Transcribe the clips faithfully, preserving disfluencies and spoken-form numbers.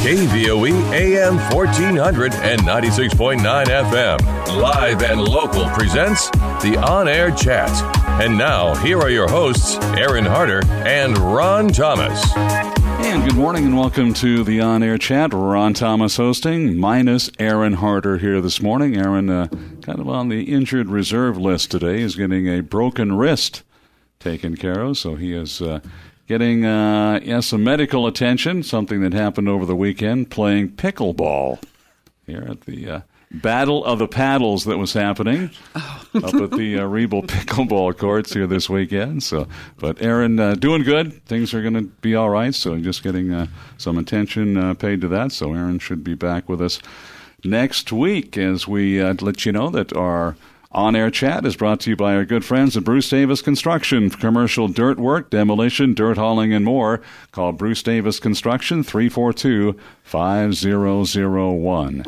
K V O E A M fourteen hundred and ninety-six point nine F M. Live and local presents the On Air Chat. And now, here are your hosts, Aaron Harder and Ron Thomas. And good morning and welcome to the On Air Chat. Ron Thomas hosting, minus Aaron Harder here this morning. Aaron, uh, kind of on the injured reserve list today, is getting a broken wrist taken care of, so he is uh, getting uh, yeah, some medical attention, something that happened over the weekend, playing pickleball here at the uh, Battle of the Paddles that was happening oh. up at the uh, Rebel pickleball courts here this weekend. So, but Aaron, uh, doing good. Things are going to be all right, so just getting uh, some attention uh, paid to that. So Aaron should be back with us next week as we uh, let you know that our On-Air Chat is brought to you by our good friends at Bruce Davis Construction. Commercial dirt work, demolition, dirt hauling, and more. Call Bruce Davis Construction, three four two, five zero zero one.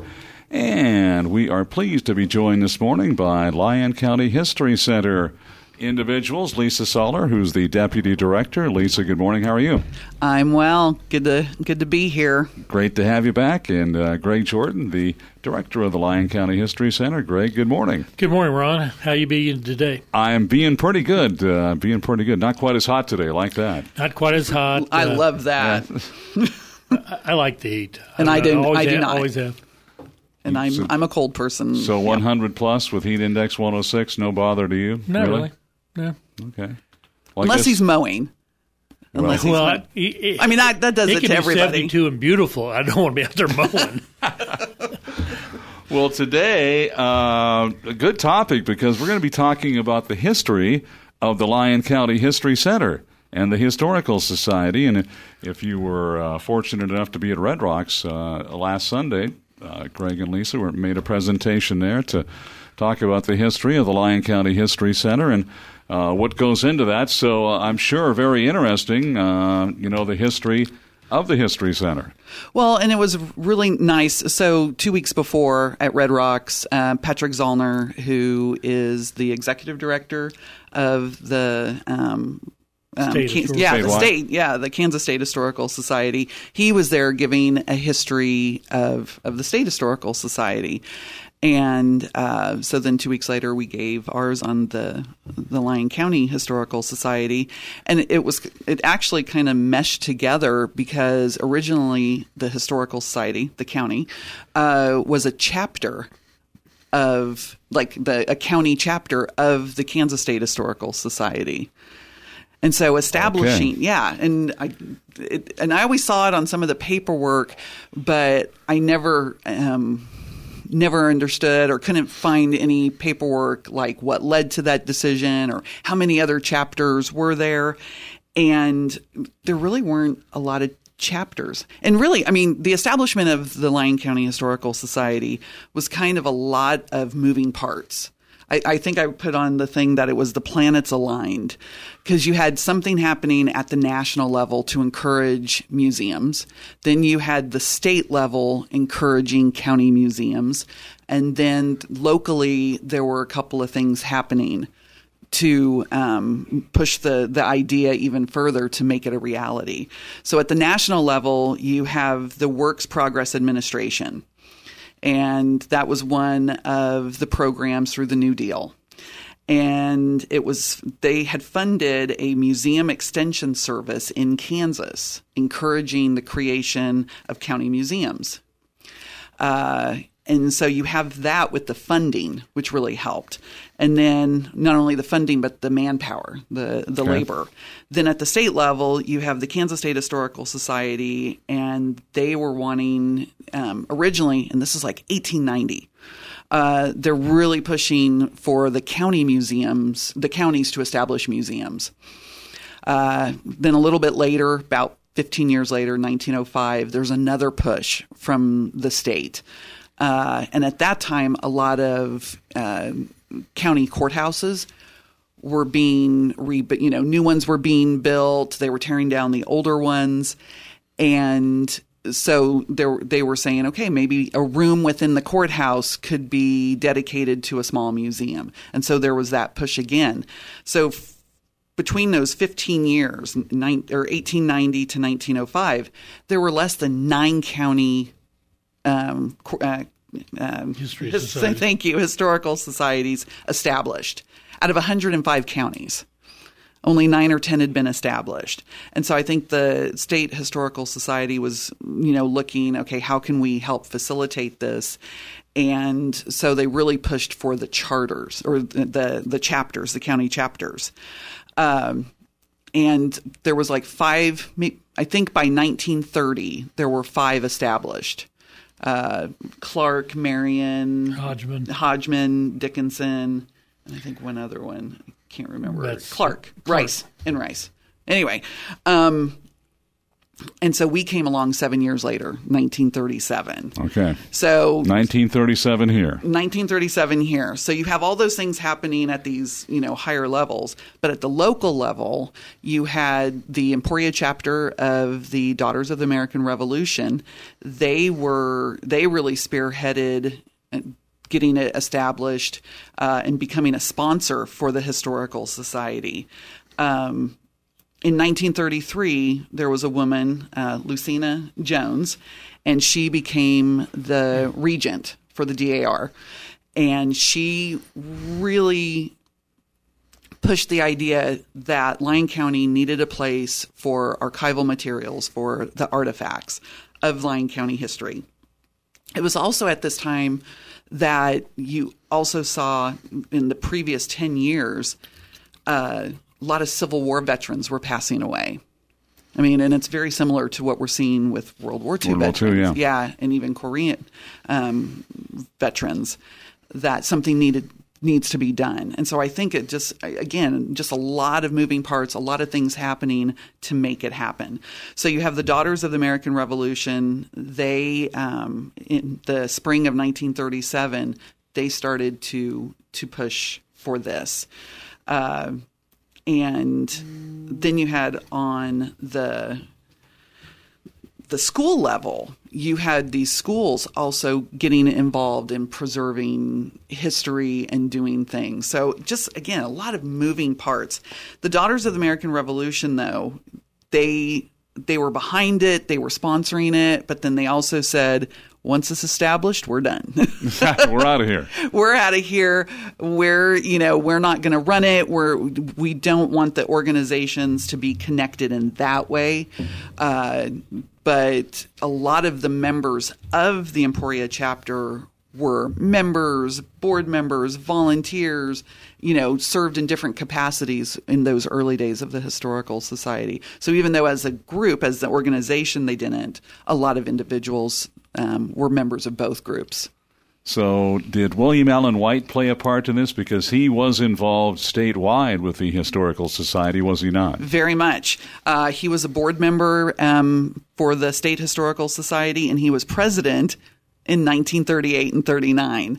And we are pleased to be joined this morning by Lyon County History Center individuals. Lisa Soller, who's the Deputy Director. Lisa, good morning. How are you? I'm well. Good to good to be here. Great to have you back. And uh, Greg Jordan, the Director of the Lyon County History Center. Greg, good morning. Good morning, Ron. How you being today? I am being pretty good. Uh, being pretty good. Not quite as hot today. Like that. Not quite as hot. I uh, love that. Yeah. I, I like the heat. And I, I do. I do have, not. Always have. And I'm so, I'm a cold person. So one hundred yeah. plus with heat index one oh six, no bother to you? Not really. really. No. Okay. Well, Unless guess, he's mowing. Well, Unless he's well mowing. It, it, I mean, that, that does it, it can to be everybody. seventy-two and beautiful. I don't want to be out there mowing. Well, today, uh, a good topic because we're going to be talking about the history of the Lyon County History Center and the Historical Society. And if you were uh, fortunate enough to be at Red Rocks uh, last Sunday, uh, Greg and Lisa were, made a presentation there to talk about the history of the Lyon County History Center and uh, what goes into that. So uh, I'm sure very interesting, uh, you know, the history of the History Center. Well, and it was really nice. So two weeks before at Red Rocks, uh, Patrick Zollner, who is the executive director of the um, um, state Can- yeah, the state, yeah, the Kansas State Historical Society, he was there giving a history of of the State Historical Society. And uh, so then two weeks later, we gave ours on the the Lyon County Historical Society, and it was it actually kind of meshed together because originally the Historical Society, the county, uh, was a chapter of like the a county chapter of the Kansas State Historical Society. And so establishing, okay. yeah, and I it, and I always saw it on some of the paperwork, but I never. Um, never understood or couldn't find any paperwork like what led to that decision or how many other chapters were there. And there really weren't a lot of chapters. And really, I mean, the establishment of the Lyon County Historical Society was kind of a lot of moving parts. I, I think I put on the thing that it was the planets aligned because you had something happening at the national level to encourage museums. Then you had the state level encouraging county museums. And then locally, there were a couple of things happening to um, push the, the idea even further to make it a reality. So at the national level, you have the Works Progress Administration. And that was one of the programs through the New Deal. And it was they had funded a museum extension service in Kansas, encouraging the creation of county museums. Uh, and so you have that with the funding, which really helped. And then not only the funding, but the manpower, the, the okay. labor. Then at the state level, you have the Kansas State Historical Society, and they were wanting um, originally, and this is like eighteen ninety, uh, they're really pushing for the county museums, the counties to establish museums. Uh, then a little bit later, about fifteen years later, nineteen oh five, there's another push from the state. Uh, and at that time, a lot of uh, county courthouses were being, re- you know, new ones were being built. They were tearing down the older ones. And so there, they were saying, okay, maybe a room within the courthouse could be dedicated to a small museum. And so there was that push again. So f- between those fifteen years, nine, or eighteen ninety to nineteen oh five, there were less than nine county um, uh, um, History his, societies. thank you, historical societies established out of one hundred five counties. Only nine or ten had been established. And so I think the State Historical Society was, you know, looking, okay, how can we help facilitate this? And so they really pushed for the charters or the, the chapters, the county chapters. Um, and there was like five, I think by nineteen thirty, there were five established. Uh, Clark, Marion, Hodgman. Hodgman, Dickinson, and I think one other one. I can't remember. That's Clark, Clark. Rice, and Rice. Anyway, um, and so we came along seven years later, nineteen thirty-seven. Okay. So nineteen thirty-seven here. nineteen thirty-seven here. So you have all those things happening at these, you know, higher levels. But at the local level, you had the Emporia chapter of the Daughters of the American Revolution. They were, they really spearheaded getting it established uh, and becoming a sponsor for the Historical Society. Um, in nineteen thirty-three, there was a woman, uh, Lucina Jones, and she became the regent for the D A R. And she really pushed the idea that Lyon County needed a place for archival materials, for the artifacts of Lyon County history. It was also at this time that you also saw in the previous ten years, uh, a lot of Civil War veterans were passing away. I mean, and it's very similar to what we're seeing with World War Two World War veterans. Two, yeah. yeah, and even Korean um, veterans, that something needed needs to be done. And so I think it just, again, just a lot of moving parts, a lot of things happening to make it happen. So you have the Daughters of the American Revolution. They, um, in the spring of nineteen thirty-seven, they started to to push for this. Uh, and then you had on the the school level, you had these schools also getting involved in preserving history and doing things. So just, again, a lot of moving parts. The Daughters of the American Revolution, though, they they were behind it, they were sponsoring it, but then they also said, once it's established, we're done. We're out of here. We're out of here. We're, you know, we're not going to run it. We're, we don't want the organizations to be connected in that way. Uh, but a lot of the members of the Emporia chapter were members, board members, volunteers, you know, served in different capacities in those early days of the Historical Society. So even though as a group, as the organization, they didn't, a lot of individuals um, were members of both groups. So did William Allen White play a part in this? Because he was involved statewide with the Historical Society, was he not? Very much. Uh, he was a board member um, for the State Historical Society, and he was president in nineteen thirty-eight and thirty-nine.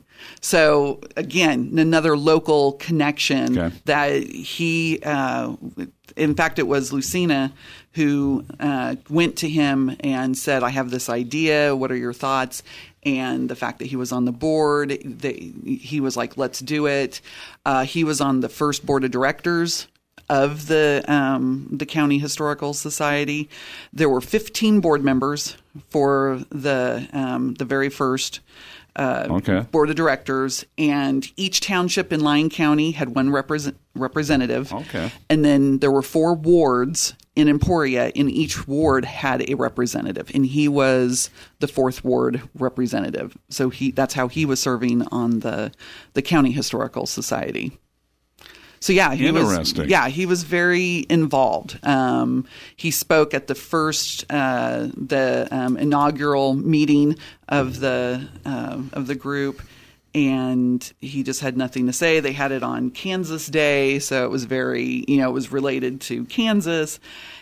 So again, another local connection okay. that he, uh, in fact, it was Lucina who uh, went to him and said, I have this idea. What are your thoughts? And the fact that he was on the board, they, he was like, let's do it. Uh, he was on the first board of directors of the um, the County Historical Society. There were fifteen board members for the um, the very first uh, okay. board of directors, and each township in Lyon County had one represent, representative. Okay. And then there were four wards in Emporia, and each ward had a representative, and he was the fourth ward representative. So he that's how he was serving on the the County Historical Society. So yeah, he Interesting. was. Yeah, he was very involved. Um, he spoke at the first, uh, the um, inaugural meeting of the uh, of the group, and he just had nothing to say. They had it on Kansas Day, so it was very, you know, it was related to Kansas,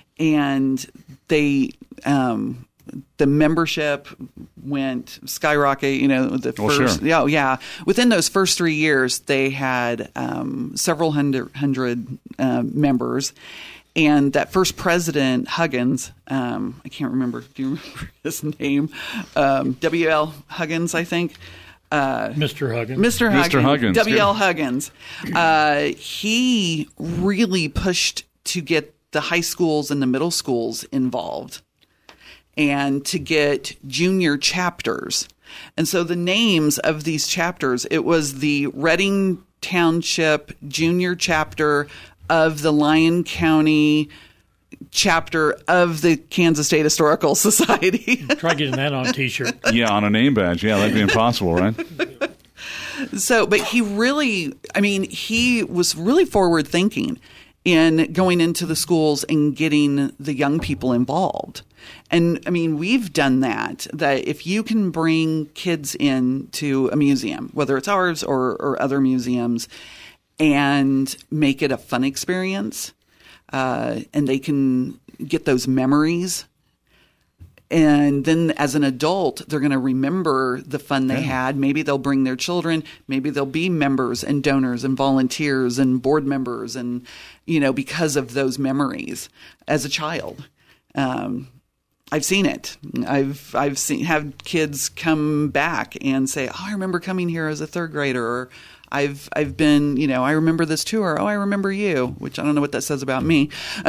and they. Um, The membership went skyrocket, you know, the Oh, first, sure. yeah, yeah. Within those first three years, they had um, several hundred, hundred uh, members. And that first president, Huggins, um, I can't remember, do you remember his name? Um, W L Huggins, I think. Uh, Mister Huggins. Mister Huggins. Mister Huggins. W L. Huggins. Uh, he really pushed to get the high schools and the middle schools involved and to get junior chapters. And so the names of these chapters, it was the Reading Township Junior Chapter of the Lyon County Chapter of the Kansas State Historical Society. Try getting that on a T-shirt. Yeah, on a name badge. Yeah, that'd be impossible, right? So, but he really, I mean, he was really forward thinking in going into the schools and getting the young people involved. And I mean, we've done that, that if you can bring kids in to a museum, whether it's ours or, or other museums, and make it a fun experience, uh, and they can get those memories. And then as an adult, they're going to remember the fun they yeah. had. Maybe they'll bring their children. Maybe they'll be members and donors and volunteers and board members, and, you know, because of those memories as a child. Um, I've seen it. I've I've seen have kids come back and say, "Oh, I remember coming here as a third grader." Or, I've I've been, you know, I remember this tour. Oh, I remember you, which I don't know what that says about me.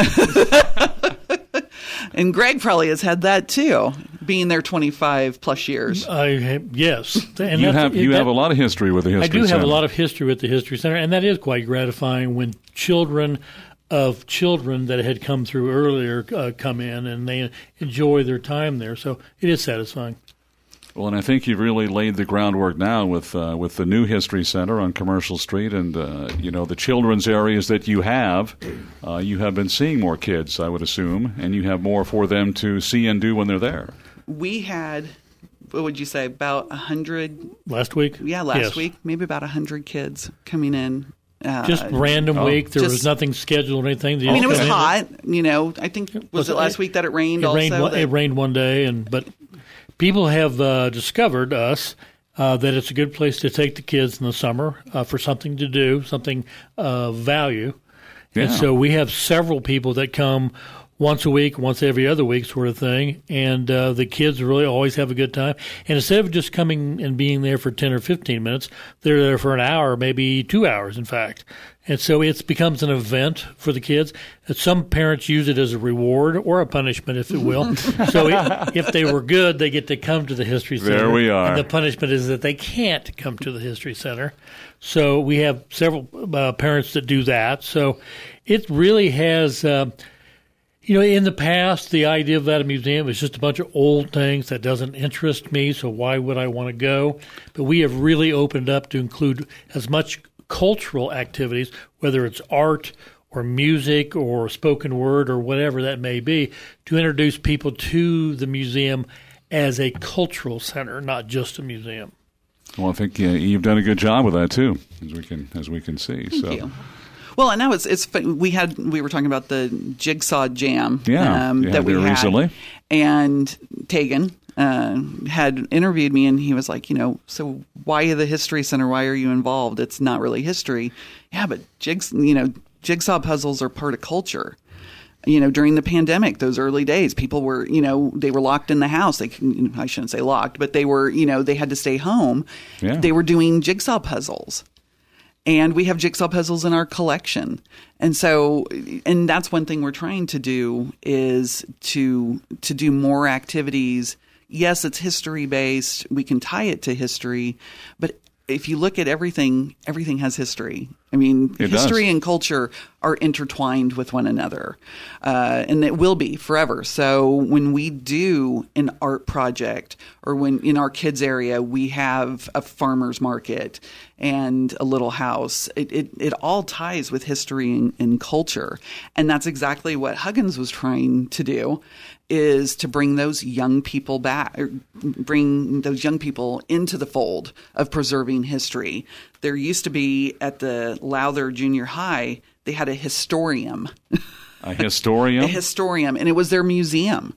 And Greg probably has had that too, being there twenty-five plus years. I have, yes, and you have you that, have a lot of history with the History Center. I do have Center. a lot of history with the History Center, and that is quite gratifying when children of children that had come through earlier uh, come in and they enjoy their time there. So it is satisfying. Well, and I think you've really laid the groundwork now with uh, with the new History Center on Commercial Street, and uh, you know, the children's areas that you have. Uh, you have been seeing more kids, I would assume, and you have more for them to see and do when they're there. We had, what would you say, about a hundred last week? Yeah, last yes. week, maybe about a hundred kids coming in. Uh, just random oh. week. There just, was nothing scheduled or anything. They I mean, it was in. hot. You know, I think was, was it last it, week that it rained? It also, rained. One, that, it rained one day, and but. People have uh, discovered us uh, that it's a good place to take the kids in the summer uh, for something to do, something of value. Yeah. And so we have several people that come once a week, once every other week sort of thing, and uh, the kids really always have a good time. And instead of just coming and being there for ten or fifteen minutes, they're there for an hour, maybe two hours, in fact. And so it becomes an event for the kids. Some parents use it as a reward or a punishment, if you will. So if they were good, they get to come to the History Center. There we are. And the punishment is that they can't come to the History Center. So we have several uh, parents that do that. So it really has, uh, you know, in the past, the idea of that a museum is just a bunch of old things that doesn't interest me, so why would I want to go? But we have really opened up to include as much cultural activities, whether it's art or music or spoken word or whatever that may be, to introduce people to the museum as a cultural center, not just a museum. Well, I think uh, you've done a good job with that too, as we can as we can see. Thank so. you. Well, and now it's it's we had we were talking about the Jigsaw Jam, yeah, um, yeah that we had recently, and Tegan uh, had interviewed me, and he was like, you know, so why the History Center? Why are you involved? It's not really history. Yeah, but jigs, you know, jigsaw puzzles are part of culture. You know, during the pandemic, those early days, people were, you know, they were locked in the house. They, I shouldn't say locked, but they were, you know, they had to stay home. Yeah. They were doing jigsaw puzzles. And we have jigsaw puzzles in our collection. And so, and that's one thing we're trying to do is to to do more activities. Yes, it's history based. We can tie it to history, but if you look at everything, everything has history. I mean, it history does. and culture are intertwined with one another, uh, and it will be forever. So when we do an art project, or when in our kids' area we have a farmer's market and a little house, it it, it all ties with history and, and culture, and that's exactly what Huggins was trying to do. Is to bring those young people back, or bring those young people into the fold of preserving history. There used to be at the Lowther Junior High, they had a historium. A historium? A historium, and it was their museum.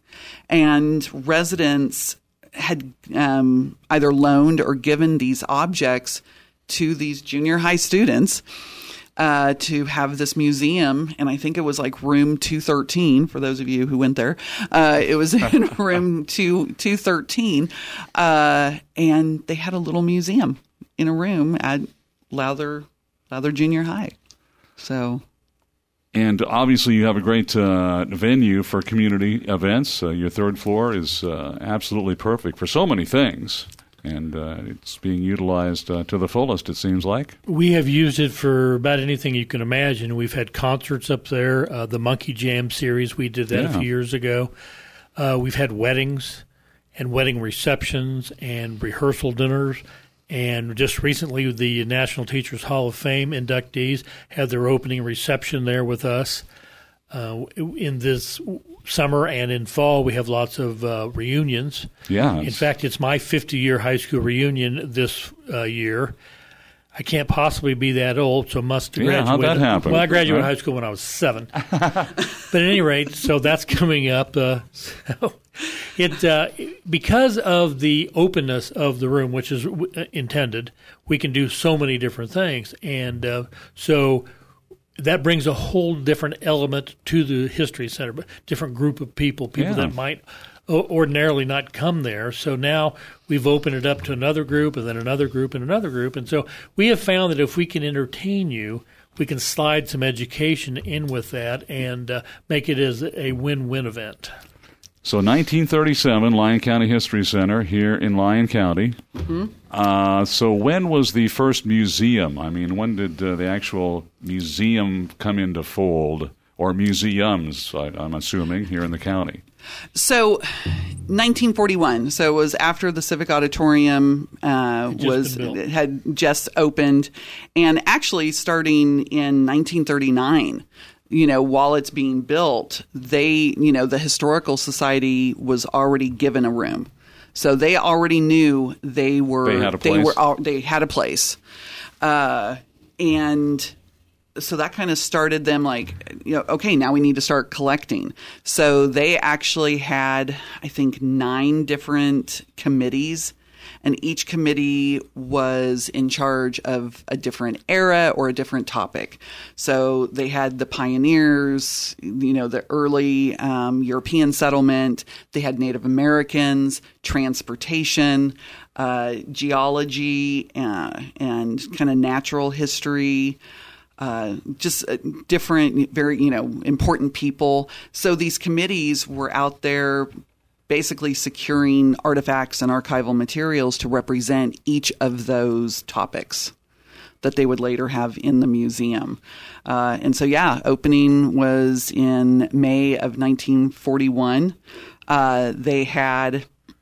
And residents had um, either loaned or given these objects to these junior high students uh, to have this museum, and I think it was like room two thirteen, for those of you who went there. Uh, it was in room two, two thirteen, uh, and they had a little museum in a room at Lowther, Lowther Junior High. So... And obviously you have a great uh, venue for community events. Uh, your third floor is uh, absolutely perfect for so many things, and uh, it's being utilized uh, to the fullest, it seems like. We have used it for about anything you can imagine. We've had concerts up there, uh, the Monkey Jam series, we did that yeah. a few years ago. Uh, we've had weddings and wedding receptions and rehearsal dinners. And just recently, the National Teachers Hall of Fame inductees had their opening reception there with us. Uh, in this summer and in fall, we have lots of uh, reunions. Yeah. In fact, it's my fifty-year high school reunion this uh, year. I can't possibly be that old, so must have yeah, graduated. How'd that happen? Well, I graduated right. high school when I was seven. But at any rate, so that's coming up. Uh, so it uh, because of the openness of the room, which is w- intended, we can do so many different things, and uh, so that brings a whole different element to the History Center, different group of people, people yeah. that might ordinarily not come there. So now we've opened it up to another group and then another group and another group. And so we have found that if we can entertain you, we can slide some education in with that and uh, make it as a win-win event. So nineteen thirty-seven, Lyon County History Center here in Lyon County. Mm-hmm. Uh, so when was the first museum? I mean, when did uh, the actual museum come into fold, or museums, I, I'm assuming, here in the county? So, nineteen forty-one. So it was after the Civic Auditorium uh, was had just opened, and actually starting in nineteen thirty-nine. You know, while it's being built, they, you know, the Historical Society was already given a room, so they already knew they were they had a place. They were they had a place, uh, and. So that kind of started them like, you know, okay, now we need to start collecting. So they actually had, I think, nine different committees, and each committee was in charge of a different era or a different topic. So they had the pioneers, you know, the early um, European settlement. They had Native Americans, transportation, uh, geology, uh, and kind of natural history. Uh, just uh, different, very, you know, important people. So these committees were out there basically securing artifacts and archival materials to represent each of those topics that they would later have in the museum. Uh, and so, yeah, opening was in May of nineteen forty-one. Uh, they had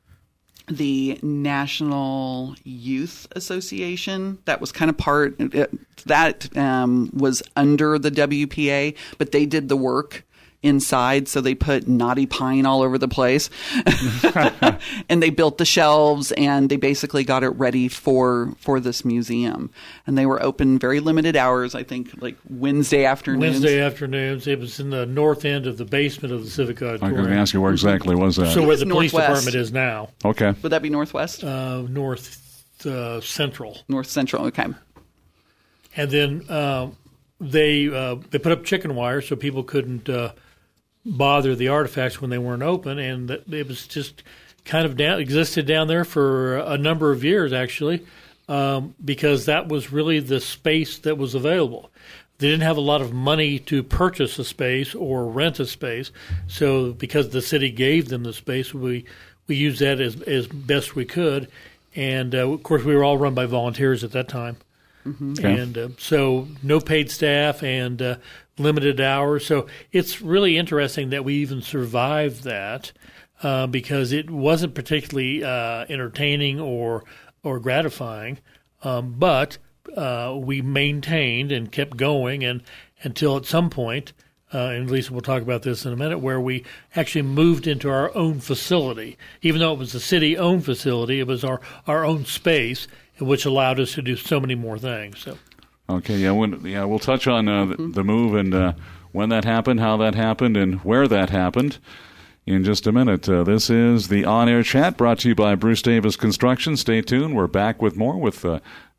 the National Youth Association. That was kind of part, that um, was under the W P A, but they did the work inside. So they put knotty pine all over the place and they built the shelves, and they basically got it ready for, for this museum. And they were open very limited hours, I think like Wednesday afternoons. Wednesday afternoons. It was in the north end of the basement of the Civic Auditorium. I'm going to ask you where exactly was that? So where the police Northwest. department is now. Okay. Would that be northwest? Uh, north uh, central. North central, okay. And then uh, they uh, they put up chicken wire so people couldn't uh, bother the artifacts when they weren't open, and that it was just kind of down, existed down there for a number of years, actually, um, because that was really the space that was available. They didn't have a lot of money to purchase a space or rent a space, so because the city gave them the space, we we used that as as best we could, and uh, of course we were all run by volunteers at that time. Mm-hmm. Okay. And uh, so no paid staff and uh, limited hours. So it's really interesting that we even survived that uh, because it wasn't particularly uh, entertaining or or gratifying, um, but uh, we maintained and kept going, and until at some point, uh, and Lisa will talk about this in a minute, where we actually moved into our own facility. Even though it was a city-owned facility, it was our, our own space, which allowed us to do so many more things. So, okay, yeah, when, yeah, we'll touch on uh, the, the move and uh, when that happened, how that happened, and where that happened in just a minute. Uh, this is the On Air Chat brought to you by Bruce Davis Construction. Stay tuned. We're back with more with uh,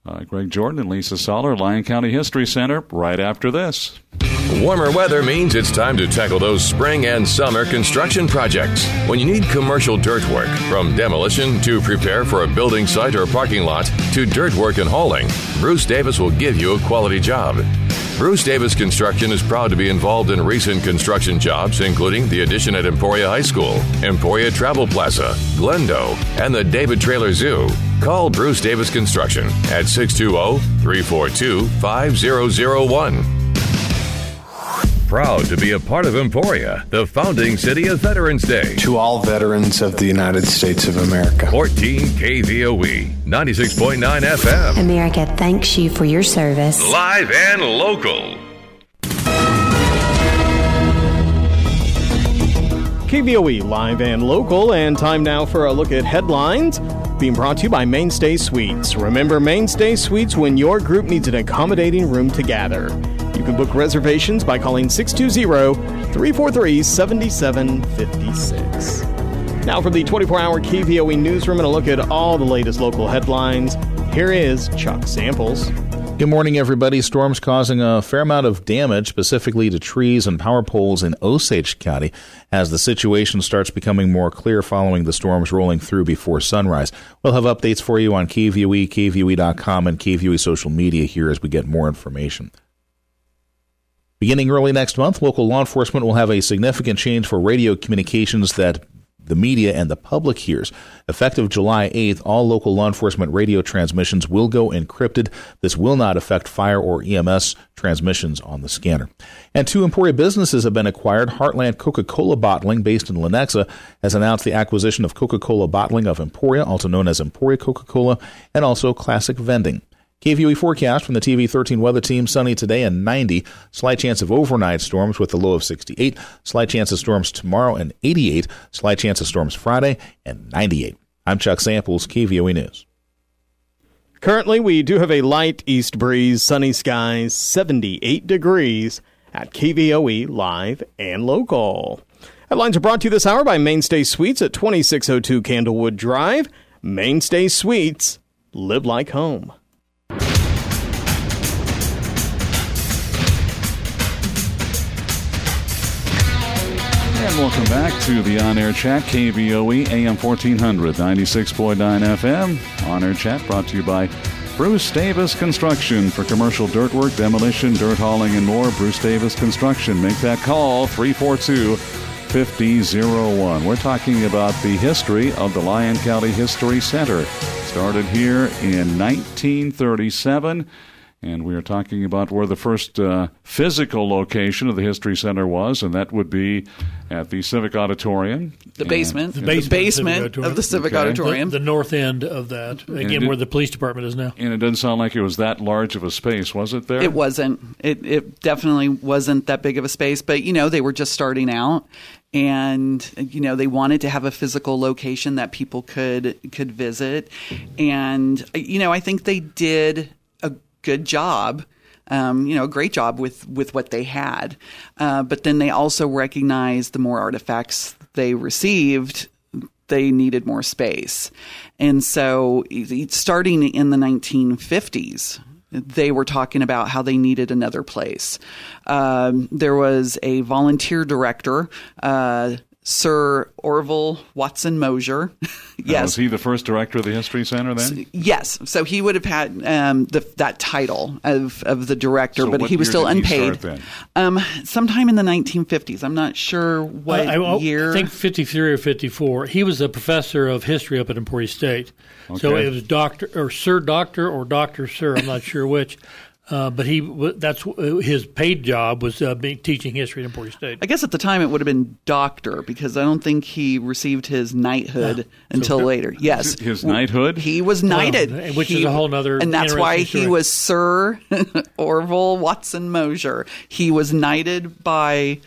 Uh, Greg Jordan and Lisa Soller, Lyon County History Center, right after this. Warmer weather means it's time to tackle those spring and summer construction projects. When you need commercial dirt work, from demolition to prepare for a building site or parking lot to dirt work and hauling, Bruce Davis will give you a quality job. Bruce Davis Construction is proud to be involved in recent construction jobs, including the addition at Emporia High School, Emporia Travel Plaza, Glendo, and the David Traylor Zoo. Call Bruce Davis Construction at six two zero, three four two, five zero zero one. Proud to be a part of Emporia, the founding city of Veterans Day. To all veterans of the United States of America. fourteen K V O E, ninety-six point nine F M. America thanks you for your service. Live and local. K V O E, live and local, and time now for a look at headlines. Being brought to you by Mainstay Suites. Remember Mainstay Suites when your group needs an accommodating room to gather. You can book reservations by calling six two zero, three four three, seven seven five six. Now for the twenty-four hour K V O E newsroom and a look at all the latest local headlines. Here is Chuck Samples. Good morning, everybody. Storms causing a fair amount of damage, specifically to trees and power poles in Osage County, as the situation starts becoming more clear following the storms rolling through before sunrise. We'll have updates for you on K V O E, K V O E dot com, and K V O E social media here as we get more information. Beginning early next month, local law enforcement will have a significant change for radio communications that the media and the public hears. Effective July eighth, all local law enforcement radio transmissions will go encrypted. This will not affect fire or E M S transmissions on the scanner. And two Emporia businesses have been acquired. Heartland Coca-Cola Bottling, based in Lenexa, has announced the acquisition of Coca-Cola Bottling of Emporia, also known as Emporia Coca-Cola, and also Classic Vending. K V O E forecast from the T V thirteen weather team: sunny today and ninety. Slight chance of overnight storms with a low of sixty-eight. Slight chance of storms tomorrow and eighty-eight. Slight chance of storms Friday and ninety-eight. I'm Chuck Samples, K V O E News. Currently, we do have a light east breeze, sunny skies, seventy-eight degrees at K V O E Live and Local. Headlines are brought to you this hour by Mainstay Suites at twenty-six oh two Candlewood Drive. Mainstay Suites. Live like home. And welcome back to the On-Air Chat, K V O E, A M fourteen hundred, ninety-six point nine F M. On-Air Chat brought to you by Bruce Davis Construction. For commercial dirt work, demolition, dirt hauling, and more, Bruce Davis Construction. Make that call, three four two, five zero one. We're talking about the history of the Lyon County History Center. Started here in nineteen thirty-seven. And we are talking about where the first uh, physical location of the History Center was, and that would be at the Civic Auditorium. The basement. The basement, the basement of the Civic Okay. Auditorium. The, the north end of that, again, it, where the police department is now. And it didn't sound like it was that large of a space, was it there? It wasn't. It, it definitely wasn't that big of a space, but, you know, they were just starting out. And, you know, they wanted to have a physical location that people could could visit. And, you know, I think they did a good job, um, you know, a great job with, with what they had. Uh, but then they also recognized the more artifacts they received, they needed more space. And so starting in the nineteen fifties, they were talking about how they needed another place. Um, there was a volunteer director, uh, Sir Orville Watson Mosier. Yes. Now, was he the first director of the History Center then? Yes. So he would have had um, the, that title of, of the director, So but what he was year still did he unpaid. start then? Um, sometime in the nineteen fifties. I'm not sure what I, I, year. I think fifty-three or fifty-four. He was a professor of history up at Emporia State. So Okay. it was doctor or Sir Doctor or Doctor Sir. I'm not sure which. Uh, but he that's his paid job was uh, being, teaching history at Emporia State. I guess at the time it would have been doctor because I don't think he received his knighthood Yeah. until So- later. Yes, His knighthood? He was knighted, Well, which He- is a whole nother and that's why interesting he story. was Sir Orville Watson Mosier. He was knighted by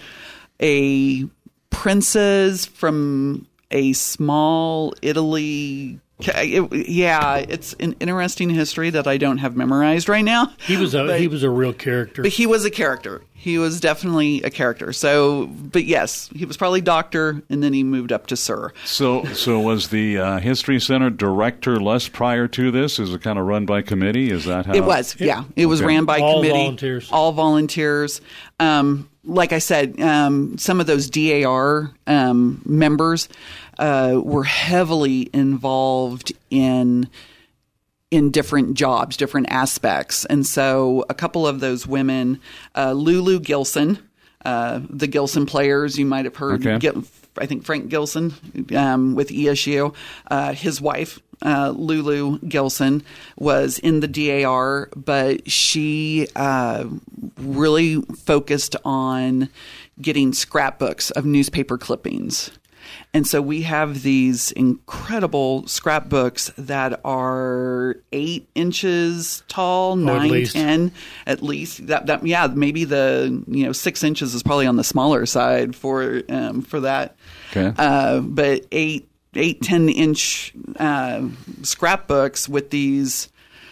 a princess from a small Italy It, yeah, it's an interesting history that I don't have memorized right now. He was a but, he was a real character. But he was a character. He was definitely a character. So, but yes, he was probably doctor, and then he moved up to sir. So, so was the uh, History Center director-less prior to this? Is it kind of run by committee? Is that how it was? It, yeah, it was okay. ran by all committee. Volunteers. All volunteers. Um, like I said, um, some of those D A R um, members uh, were heavily involved in. in different jobs, different aspects. And so a couple of those women, uh, Lulu Gilson, uh, the Gilson Players, you might have heard, okay. Gil, I think Frank Gilson um, with E S U, uh, his wife, uh, Lulu Gilson, was in the D A R, but she uh, really focused on getting scrapbooks of newspaper clippings. And so we have these incredible scrapbooks that are eight inches tall, nine, least. ten, at least. That, that, yeah, maybe the you know six inches is probably on the smaller side for um, for that. Okay. Uh, but eight, eight, ten inch uh, scrapbooks with these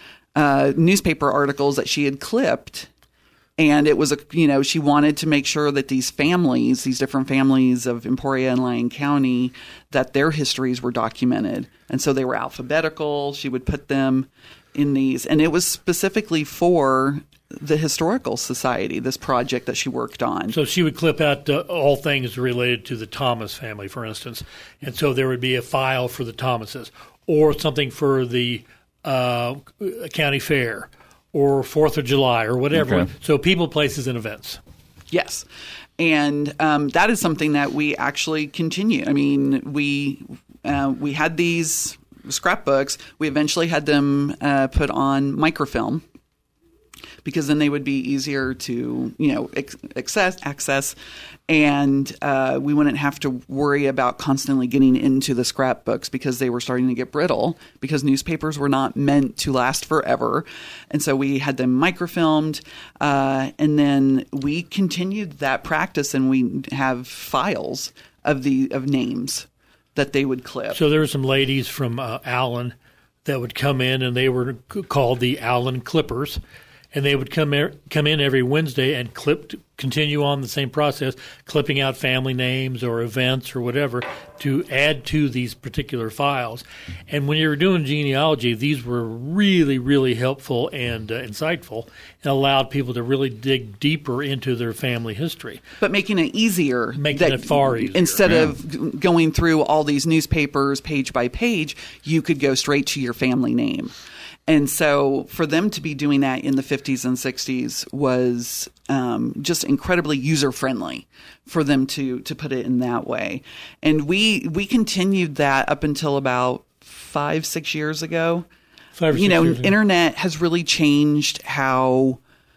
uh, newspaper articles that she had clipped. And it was a, you know, she wanted to make sure that these families, these different families of Emporia and Lyon County, that their histories were documented. And so they were alphabetical. She would put them in these. And it was specifically for the Historical Society, this project that she worked on. So she would clip out uh, all things related to the Thomas family, for instance. And so there would be a file for the Thomases or something for the uh, county fair. Or Fourth of July, or whatever. Okay. So people, places, and events. Yes, and um, that is something that we actually continue. I mean, we uh, we had these scrapbooks. We eventually had them uh, put on microfilm because then they would be easier to you know ex- access access, and uh, we wouldn't have to worry about constantly getting into the scrapbooks because they were starting to get brittle because newspapers were not meant to last forever. And so we had them microfilmed, uh, and then we continued that practice, and we have files of the of names that they would clip. So there were some ladies from uh, Allen that would come in, and they were c- called the Allen Clippers. And they would come er, come in every Wednesday and clip, continue on the same process, clipping out family names or events or whatever to add to these particular files. And when you were doing genealogy, these were really, really helpful and uh, insightful and allowed people to really dig deeper into their family history. But making it easier. Making that it far easier. Instead Yeah. of g- going through all these newspapers page by page, you could go straight to your family name. And so for them to be doing that in the fifties and sixties was um, just incredibly user-friendly for them to to put it in that way. And we we continued that up until about five, six years ago. Five or you six know, years ago. internet has really changed how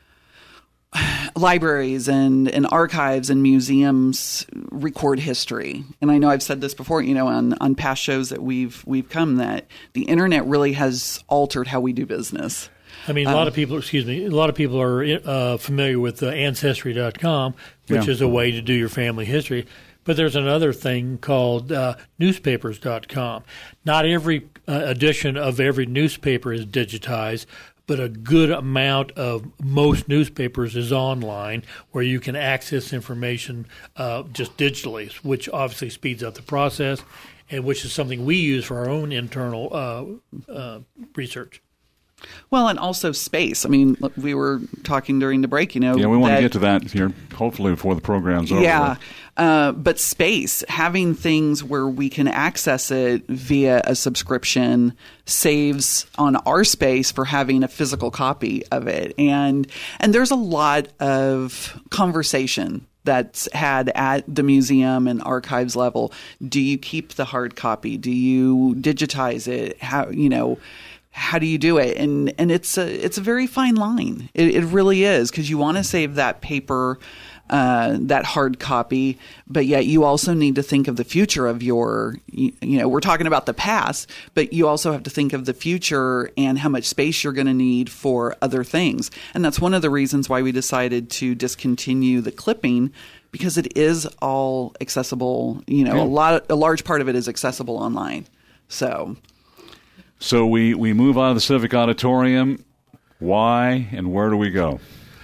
libraries and, and archives and museums record history. And I know I've said this before, you know, on, on past shows that we've we've come, that the internet really has altered how we do business. I mean, a lot of people, excuse me, a lot of people are uh, familiar with uh, Ancestry dot com, which Yeah. is a way to do your family history. But there's another thing called uh, Newspapers dot com. Not every uh, edition of every newspaper is digitized, but a good amount of most newspapers is online where you can access information uh, just digitally, which obviously speeds up the process and which is something we use for our own internal uh, uh, research. Well, and also space. I mean, look, we were talking during the break, you know. Yeah, we want that, to get to that here, hopefully, before the program's over. Yeah, uh, but space, having things where we can access it via a subscription saves on our space for having a physical copy of it. And and there's a lot of conversation that's had at the museum and archives level. Do you keep the hard copy? Do you digitize it? How, you know... How do you do it? And and it's a it's a very fine line. It, it really is, because you want to save that paper, uh, that hard copy, but yet you also need to think of the future of your. You, you know, we're talking about the past, but you also have to think of the future and how much space you're going to need for other things. And that's one of the reasons why we decided to discontinue the clipping, because it is all accessible. You know, Yeah. a lot, a large part of it is accessible online. So. So we, we move out of the Civic Auditorium. Why and where do we go?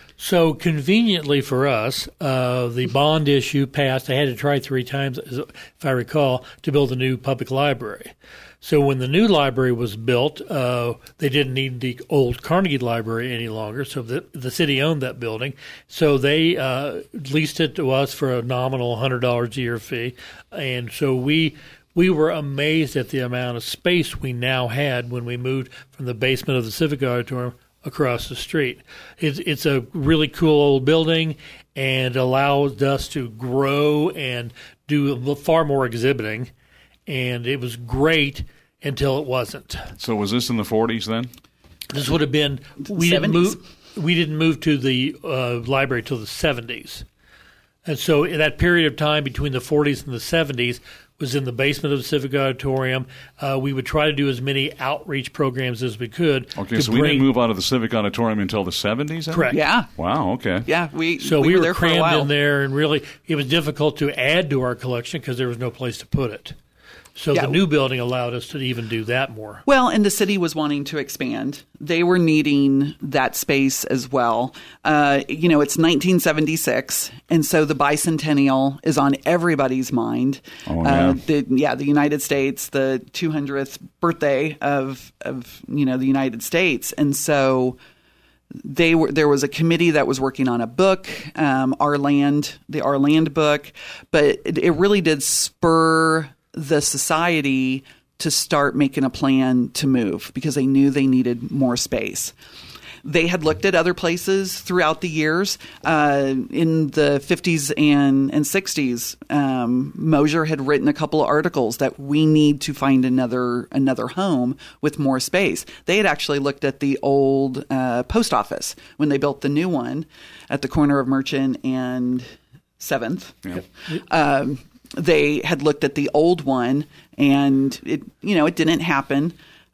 So conveniently for us, uh, the bond issue passed. I had to try three times, if I recall, to build a new public library. So when the new library was built, uh, they didn't need the old Carnegie Library any longer. So the the city owned that building. So they uh, leased it to us for a nominal one hundred dollars a year fee. And so we we were amazed at the amount of space we now had when we moved from the basement of the Civic Auditorium across the street. It's, it's a really cool old building and allows us to grow and do far more exhibiting. And it was great until it wasn't. So was this in the forties then? This would have been we didn't move. We didn't move to the uh, library till the seventies, and so in that period of time between the forties and the seventies was in the basement of the Civic Auditorium. Uh, we would try to do as many outreach programs as we could. Okay, so bring, we didn't move out of the Civic Auditorium until the seventies? Then? Correct. Yeah. Wow, okay. Yeah, we So we, we were, were there crammed for a while. in there, and really it was difficult to add to our collection because there was no place to put it. So Yeah. the new building allowed us to even do that more. Well, and the city was wanting to expand. They were needing that space as well. Uh, you know, it's nineteen seventy-six, and so the bicentennial is on everybody's mind. Oh, yeah. Uh, the, yeah, the United States, the two hundredth birthday of, of, you know, the United States. And so they were, there was a committee that was working on a book, um, Our Land, the Our Land book, but it, it really did spur the society to start making a plan to move because they knew they needed more space. They had looked at other places throughout the years. Uh, in the fifties and, and sixties, um, Mosier had written a couple of articles that we need to find another another home with more space. They had actually looked at the old uh, post office when they built the new one at the corner of Merchant and seventh. Yeah. Um, they had looked at the old one, and it, you know, it didn't happen.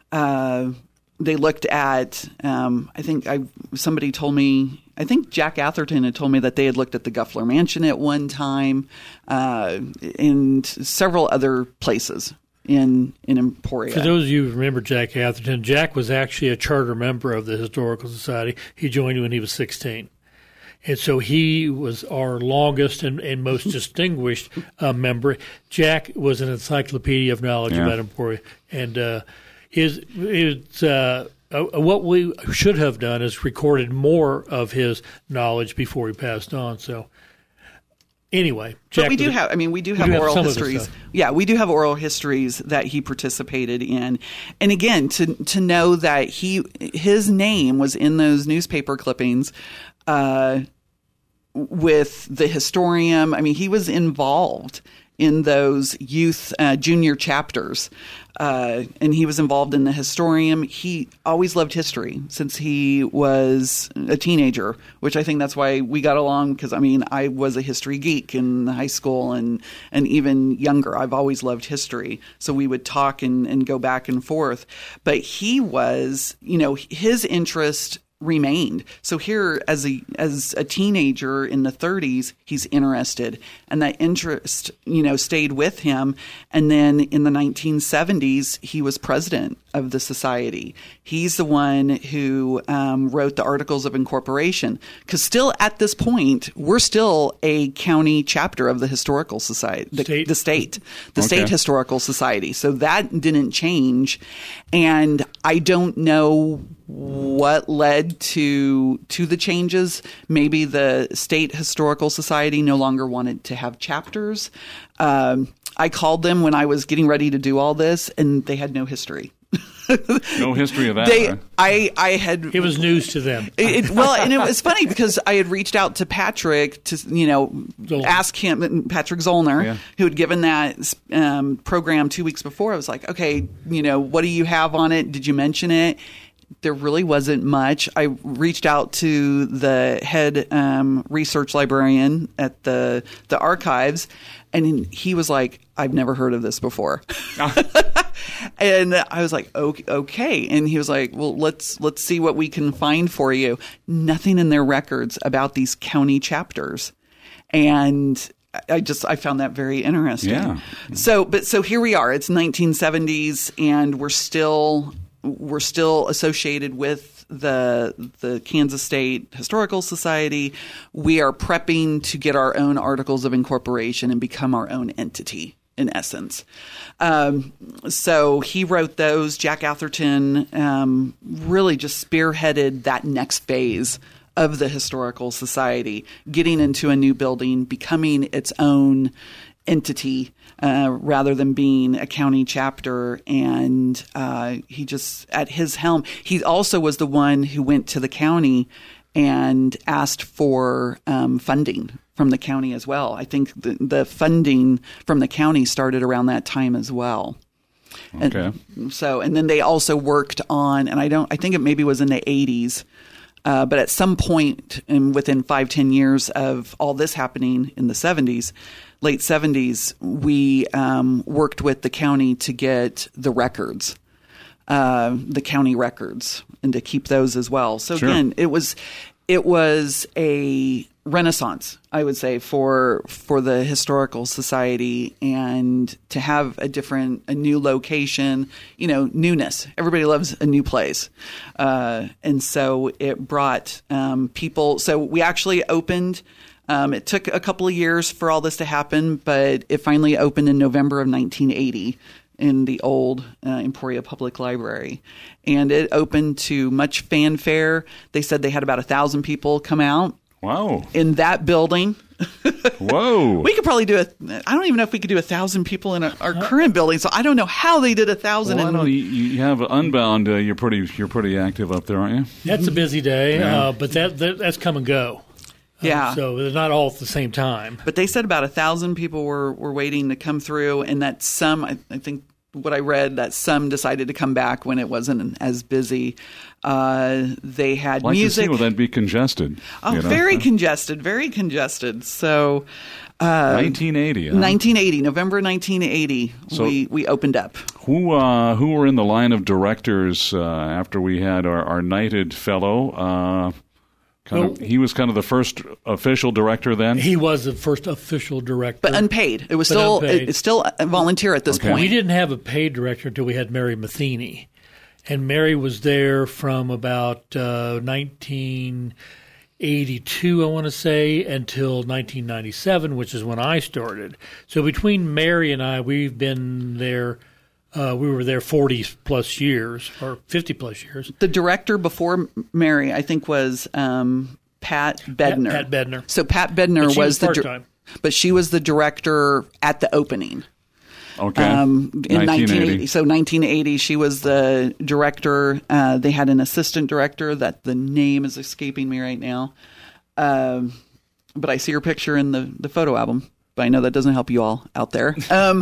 Uh, they looked at, um, I think I somebody told me, I think Jack Atherton had told me that they had looked at the Guffler Mansion at one time, uh, and several other places in in Emporia. For those of you who remember Jack Atherton, Jack was actually a charter member of the Historical Society. He joined when he was sixteen. And so he was our longest and, and most distinguished uh, member. Jack was an encyclopedia of knowledge yeah. about Emporia. And uh, his, his, uh, uh, what we should have done is recorded more of his knowledge before he passed on. So anyway. Jack but we do was, have, I mean, we do we have do oral have some histories. Of the stuff. Yeah, we do have oral histories that he participated in. And again, to to know that he his name was in those newspaper clippings, uh, with the historium. I mean, he was involved in those youth uh, junior chapters, uh, and he was involved in the historium. He always loved history since he was a teenager, which I think that's why we got along, because, I mean, I was a history geek in high school and, and even younger. I've always loved history, so we would talk and, and go back and forth. But he was, you know, his interest remained. So here, as a as a teenager in the thirties, he's interested, and that interest, you know, stayed with him. And then in the nineteen seventies, he was president of the society. He's the one who um, wrote the Articles of Incorporation, because still at this point, we're still a county chapter of the Historical Society, the State. the state, the Okay. State Historical Society. So that didn't change, and I don't know what led to to the changes. Maybe the State Historical Society no longer wanted to have chapters. Um, I called them when I was getting ready to do all this, and they had no history. No history of that. They, huh? I, I had. It was news to them. It, it- well, and it was funny because I had reached out to Patrick to, you know, Zollner. ask him, Patrick Zollner, Yeah. who had given that um, program two weeks before. I was like, okay, you know, what do you have on it? Did you mention it? There really wasn't much. I reached out to the head um, research librarian at the the archives, and he was like, "I've never heard of this before." And I was like, okay, okay. And he was like, well, let's let's see what we can find for you. Nothing in their records about these county chapters. And I just I found that very interesting. Yeah. So, but so here we are. It's nineteen seventies, and we're still we're still associated with the the Kansas State Historical Society. We are prepping to get our own articles of incorporation and become our own entity, in essence. Um, so he wrote those. Jack Atherton um, really just spearheaded that next phase of the Historical Society, getting into a new building, becoming its own entity uh, rather than being a county chapter. And uh, he just, at his helm, he also was the one who went to the county and asked for um, funding from the county as well. I think the, the funding from the county started around that time as well. Okay. And so, and then they also worked on, and I don't, I think it maybe was in the eighties, uh, but at some point in within five, ten years of all this happening in the seventies, late seventies, we um, worked with the county to get the records, uh, the county records, and to keep those as well. So Sure. again, it was, it was a renaissance, I would say, for for the Historical Society, and to have a different, a new location, you know, newness. Everybody loves a new place. Uh, and so it brought um, people. So we actually opened, um, it took a couple of years for all this to happen, but it finally opened in November of nineteen eighty in the old uh, Emporia Public Library. And it opened to much fanfare. They said they had about a thousand people come out. Wow. In that building. Whoa. We could probably do a, I don't even know if we could do a thousand people in a, our current building. So I don't know how they did a thousand. Well, I in, know you, you have Unbound. Uh, you're pretty you're pretty active up there, aren't you? That's a busy day, Yeah. uh, but that, that that's come and go. Uh, Yeah. So they're not all at the same time. But they said about a thousand people were, were waiting to come through, and that some, I, I think what I read, that some decided to come back when it wasn't as busy. Uh, they had Like music. to see, will that be congested? Oh, you know? very congested, very congested. So, uh, nineteen eighty. Huh? nineteen eighty, November nineteen eighty, So- we, we opened up. Who uh, who were in the line of directors uh, after we had our, our knighted fellow? Uh, kind of, Well- he was kind of the first official director then. He was the first official director. But unpaid. It was But still unpaid. it's still a volunteer at this Okay. point. We didn't have a paid director until we had Mary Matheny. And Mary was there from about uh, nineteen eighty-two, I want to say, until nineteen ninety-seven, which is when I started. So between Mary and I, we've been there. Uh, we were there forty plus years, or fifty plus years. The director before Mary, I think, was um, Pat Bednar. Pat Bednar. So Pat Bednar But she was, was the dir- part-time. but she was the director at the opening. Okay. Um, in nineteen eighty. So nineteen eighty, she was the director. Uh, they had an assistant director that the name is escaping me right now. Um, but I see her picture in the, the photo album. But I know that doesn't help you all out there. Um,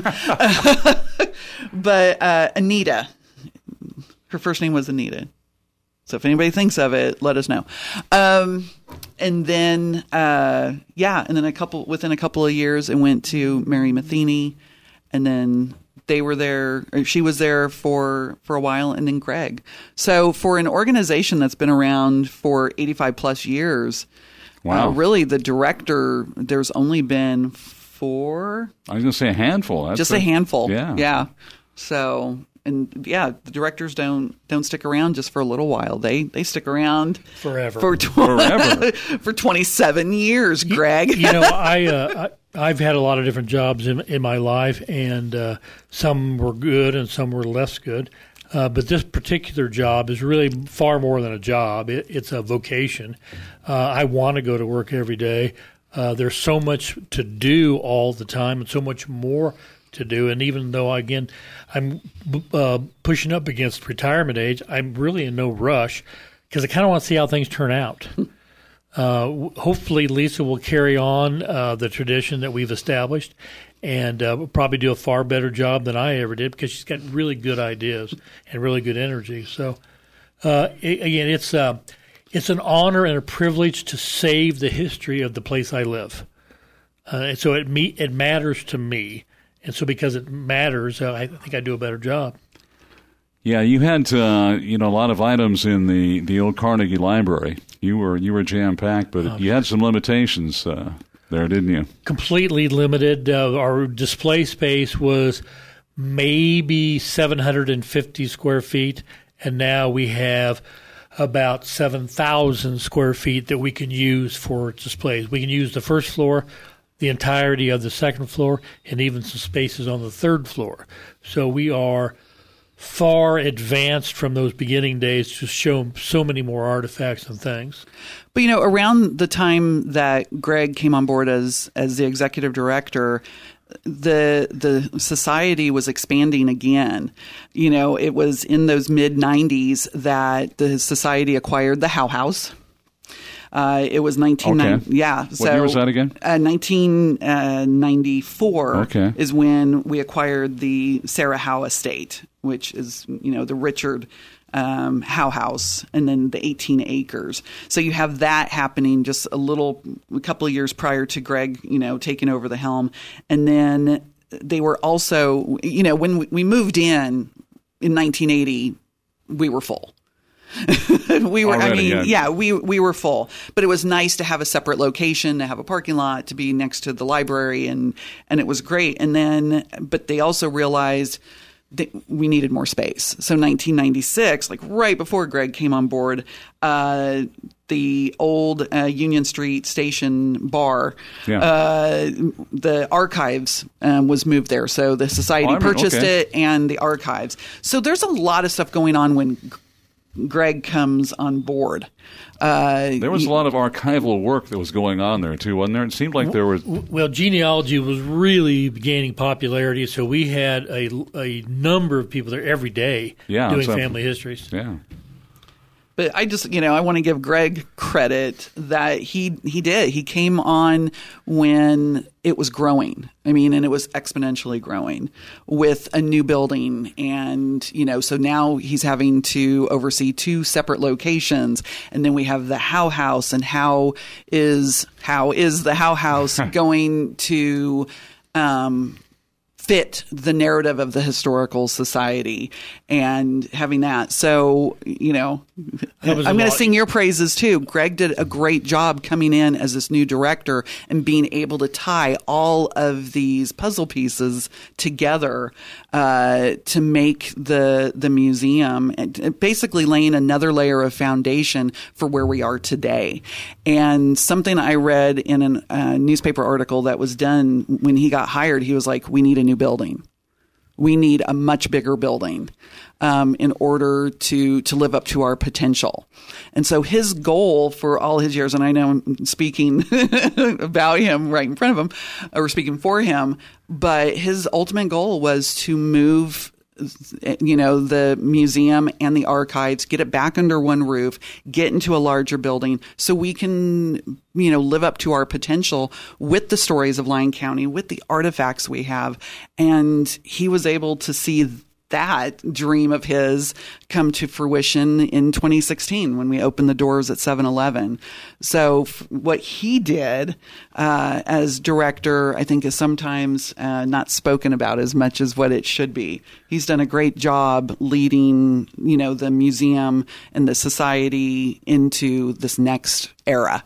but uh, Anita, her first name was Anita. So if anybody thinks of it, let us know. Um, and then, uh, yeah, and then a couple within a couple of years, it went to Mary Matheny. And then they were there, or she was there for, for a while, and then Greg. So for an organization that's been around for eighty-five plus years, Wow. uh, really the director, there's only been four, I was going to say a handful. That's just a handful. Yeah. Yeah. So, and yeah, the directors don't don't stick around just for a little while. They they stick around Forever. for tw- Forever. for twenty-seven years, Greg. You know, I, uh, I I've had a lot of different jobs in in my life, and uh, some were good and some were less good. Uh, but this particular job is really far more than a job. It, it's a vocation. Uh, I want to go to work every day. Uh, there's so much to do all the time, and so much more to do. And even though, again, I'm uh, pushing up against retirement age, I'm really in no rush because I kind of want to see how things turn out. Uh, hopefully, Lisa will carry on uh, the tradition that we've established, and uh, will probably do a far better job than I ever did because she's got really good ideas and really good energy. So, uh, it, again, it's uh, it's an honor and a privilege to save the history of the place I live. Uh, and so it me it matters to me, and so because it matters, uh, I think I do a better job. Yeah, you had uh, you know a lot of items in the, the old Carnegie Library. You were you were jam packed, but Oh, you had some limitations uh, there, didn't you? Completely limited. Uh, our display space was maybe seven hundred fifty square feet, and now we have about seven thousand square feet that we can use for displays. We can use the first floor, the entirety of the second floor, and even some spaces on the third floor. So we are far advanced from those beginning days to show so many more artifacts and things. But, you know, around the time that Greg came on board as as the executive director, the the society was expanding again. You know, it was in those mid nineties that the society acquired the Howe House. Uh, it was nineteen ninety. Okay. Yeah. What so, year was that again? Uh, nineteen ninety-four Okay. is when we acquired the Sarah Howe estate, which is, you know, the Richard um, Howe House, and then the eighteen acres. So you have that happening just a little, a couple of years prior to Greg, you know, taking over the helm. And then they were also, you know, when we moved in in nineteen eighty, we were full. we were, Already, I mean, yeah. yeah, we we were full, but it was nice to have a separate location, to have a parking lot, to be next to the library, and and it was great. And then, but they also realized that we needed more space. So nineteen ninety-six, like right before Greg came on board, uh, the old uh, Union Street Station bar, Yeah. uh, the archives um, was moved there. So the society Oh, I remember- purchased okay. it, and the archives. So there's a lot of stuff going on when Greg comes on board. Uh, There was a lot of archival work that was going on there, too, wasn't there? It seemed like there was... Well, genealogy was really gaining popularity, so we had a, a number of people there every day Yeah, doing so- family histories. Yeah. But I just, you know, I want to give Greg credit that he he did. He came on when it was growing. I mean, and it was exponentially growing with a new building. And, you know, so now he's having to oversee two separate locations. And then we have the Howe House, and how is how is the Howe House going to um fit the narrative of the Historical Society, and having that. So, you know, That was a I'm going to lot. sing your praises too. Greg did a great job coming in as this new director and being able to tie all of these puzzle pieces together uh, to make the the museum, and basically laying another layer of foundation for where we are today. And something I read in a uh, newspaper article that was done when he got hired, he was like, we need a new building. We need a much bigger building um, in order to to live up to our potential. And so his goal for all his years, and I know I'm speaking about him right in front of him, or speaking for him, but his ultimate goal was to move, you know, the museum and the archives, get it back under one roof, get into a larger building so we can, you know, live up to our potential with the stories of Lyon County, with the artifacts we have. And he was able to see that dream of his come to fruition in twenty sixteen when we opened the doors at seven eleven. So f- what he did uh, as director, I think, is sometimes uh, not spoken about as much as what it should be. He's done a great job leading, you know, the museum and the society into this next era.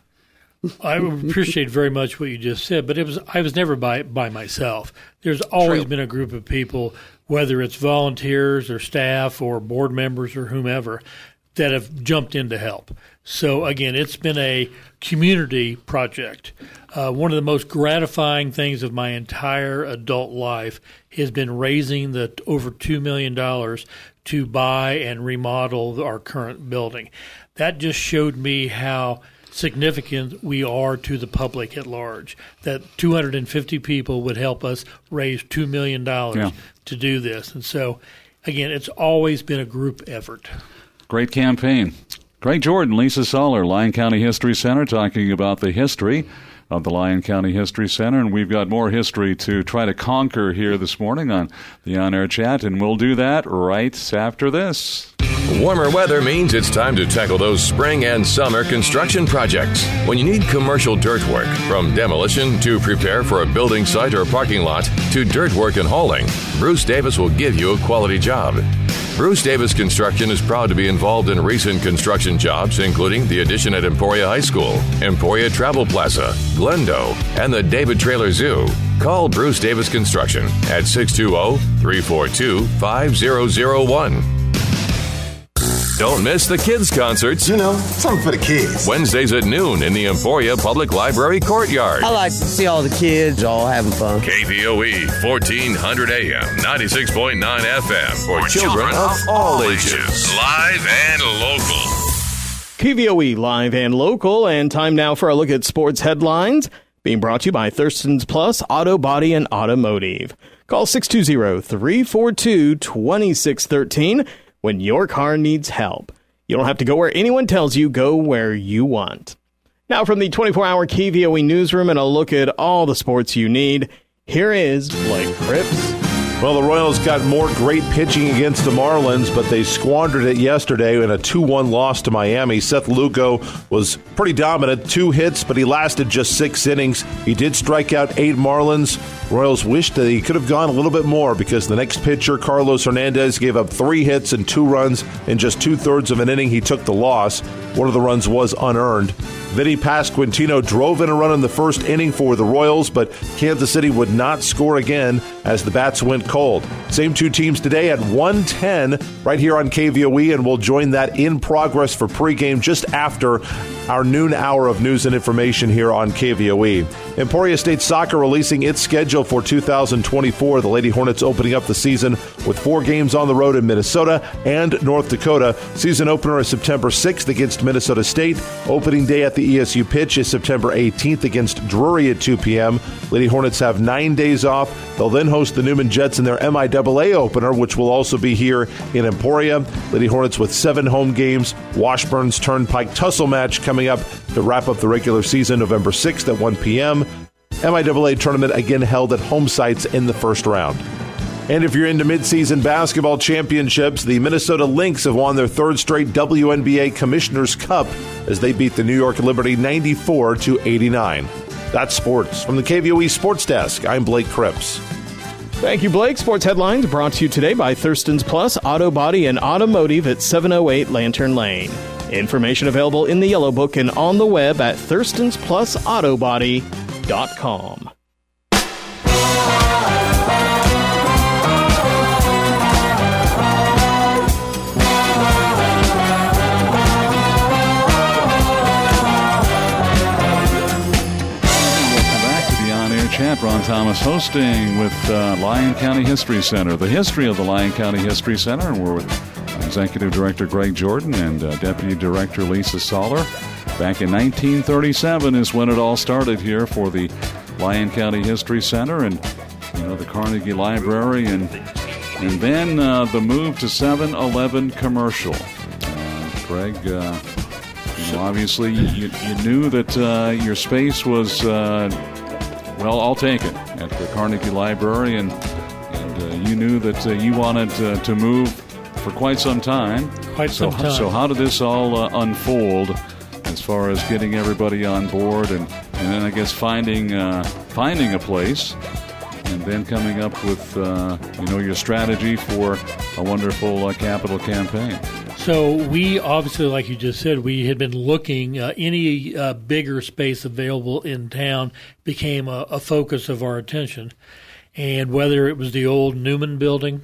I appreciate very much what you just said, but it was I was never by by myself. There's always True. been a group of people, whether it's volunteers or staff or board members or whomever, that have jumped in to help. So again, it's been a community project. Uh, one of the most gratifying things of my entire adult life has been raising the over two million dollars to buy and remodel our current building. That just showed me how significant we are to the public at large, that two hundred fifty people would help us raise two million dollars Yeah. to do this. And so, again, it's always been a group effort. Great campaign. Greg Jordan, Lisa Soller, Lyon County History Center, talking about the history of the Lyon County History Center. And we've got more history to try to conquer here this morning on the On Air Chat, and we'll do that right after this. Warmer weather means it's time to tackle those spring and summer construction projects. When you need commercial dirt work, from demolition to prepare for a building site or parking lot to dirt work and hauling, Bruce Davis will give you a quality job. Bruce Davis Construction is proud to be involved in recent construction jobs, including the addition at Emporia High School, Emporia Travel Plaza, Glendo, and the David Traylor Zoo. Call Bruce Davis Construction at six two zero, three four two, five zero zero one. Don't miss the kids' concerts. You know, something for the kids. Wednesdays at noon in the Emporia Public Library courtyard. I like to see all the kids all having fun. K V O E, fourteen hundred A M, ninety-six point nine F M. For, for children, children of all ages. Live and local. K V O E Live and Local, and time now for a look at sports headlines. Being brought to you by Thurston's Plus Auto Body and Automotive. Call six two zero, three four two, two six one three when your car needs help. You don't have to go where anyone tells you, go where you want. Now from the twenty-four hour K V O E newsroom and a look at all the sports you need, here is Blake Cripps. Well, the Royals got more great pitching against the Marlins, but they squandered it yesterday in a two one loss to Miami. Seth Lugo was pretty dominant, two hits, but he lasted just six innings. He did strike out eight Marlins. Royals wished that he could have gone a little bit more because the next pitcher, Carlos Hernandez, gave up three hits and two runs in just two-thirds of an inning. He took the loss. One of the runs was unearned. Vinny Pasquantino drove in a run in the first inning for the Royals, but Kansas City would not score again as the bats went cold. Same two teams today at one ten right here on K V O E, and we'll join that in progress for pregame just after our noon hour of news and information here on K V O E. Emporia State Soccer releasing its schedule for two thousand twenty-four. The Lady Hornets opening up the season with four games on the road in Minnesota and North Dakota. Season opener is September sixth against Minnesota State. Opening day at the E S U pitch is September eighteenth against Drury at two p.m. Lady Hornets have nine days off. They'll then host the Newman Jets in their M I A A opener, which will also be here in Emporia. Lady Hornets with seven home games. Washburn's Turnpike Tussle match coming up to wrap up the regular season November sixth at one p.m. M I A A tournament again held at home sites in the first round. And if you're into midseason basketball championships, the Minnesota Lynx have won their third straight W N B A Commissioner's Cup as they beat the New York Liberty ninety-four to eighty-nine. That's sports. From the K V O E Sports Desk, I'm Blake Cripps. Thank you, Blake. Sports headlines brought to you today by Thurston's Plus Auto Body and Automotive at seven oh eight Lantern Lane. Information available in the Yellow Book and on the web at thurstons plus auto body dot com. Chat. Ron Thomas hosting with uh, Lyon County History Center, the history of the Lyon County History Center, and we're with Executive Director Greg Jordan and uh, Deputy Director Lisa Soller. Back in nineteen thirty-seven is when it all started here for the Lyon County History Center and you know the Carnegie Library, and and then uh, the move to seven eleven Commercial. Uh, Greg, uh, you know, obviously you, you knew that uh, your space was. Uh, Well, I'll take it at the Carnegie Library, and and uh, you knew that uh, you wanted uh, to move for quite some time. Quite so, some time. So how did this all uh, unfold as far as getting everybody on board, and, and then I guess finding uh, finding a place, and then coming up with uh, you know your strategy for a wonderful uh, capital campaign? So we obviously, like you just said, we had been looking. Uh, any uh, bigger space available in town became a, a focus of our attention. And whether it was the old Newman building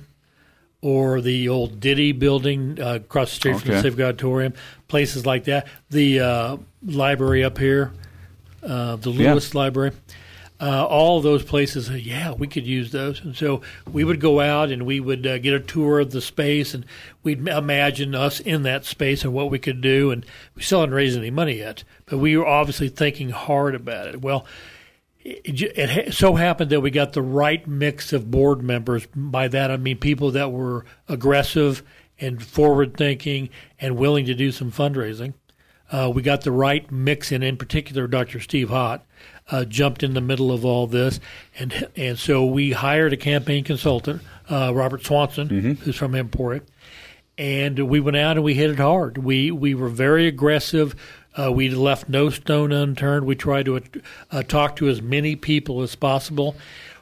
or the old Diddy building uh, across the street okay. from the Civic Auditorium, places like that, the uh, library up here, uh, the Lewis yeah. Library, Uh, all of those places, uh, yeah, we could use those. And so we would go out and we would uh, get a tour of the space, and we'd imagine us in that space and what we could do. And we still hadn't raised any money yet, but we were obviously thinking hard about it. Well, it, it, it so happened that we got the right mix of board members. By that I mean people that were aggressive and forward-thinking and willing to do some fundraising. Uh, we got the right mix in, in particular, Doctor Steve Hott. Uh, jumped in the middle of all this, and and so we hired a campaign consultant, uh, Robert Swanson, mm-hmm. who's from Emporia, and we went out and we hit it hard. We we were very aggressive. Uh, we left no stone unturned. We tried to uh, talk to as many people as possible,